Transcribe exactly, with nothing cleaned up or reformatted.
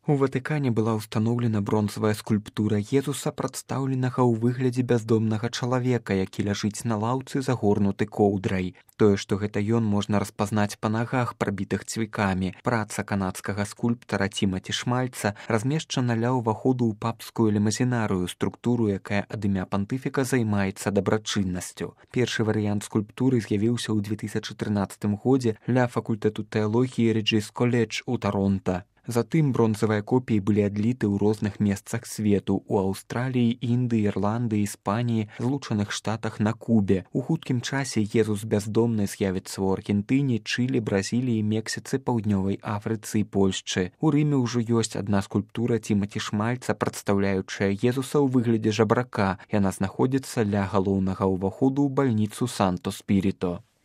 У Ватыкане была ўстаноўлена бронзавая скульптура Езуса, прадстаўленага ў выглядзе бяздомнага чалавека, які ляжыць на лаўцы, загорнуты коўдрай. Тое, што гэта ён, можна распазнаць па нагах, прабітых цвікамі. Праца канадскага скульптара Тімаці Шмальца размешчана ля ўваходу ў папскую лімазінарыю, структуру, якая ад імя пантыфіка займаецца дабрачыннасцю. Першы варыянт скульптуры з'явіўся ў две тысячы трынаццатым годзе ля факультэту тэалогіі Рэгіс Коледж у Таронта. Затым бронзавыя копіі былі адліты ў розных месцах свету у Аўстраліі, Індыі, Ірландыі, Іспаніі, Злучаных Штатах, на Кубе. У хуткім часе Езус бяздомны з'явіцца ў Аргентыне, Чылі, Бразіліі, Мексіцы, Паўднёвай Афрыцы і Польшчы. У Рыме ўжо ёсць адна скульптура Тімаці Шмальца, прадстаўляючая Езуса ў выглядзе жабрака. Яна знаходзіцца ля галоўнага ўваходу ў бальніцу Санто-Спірито.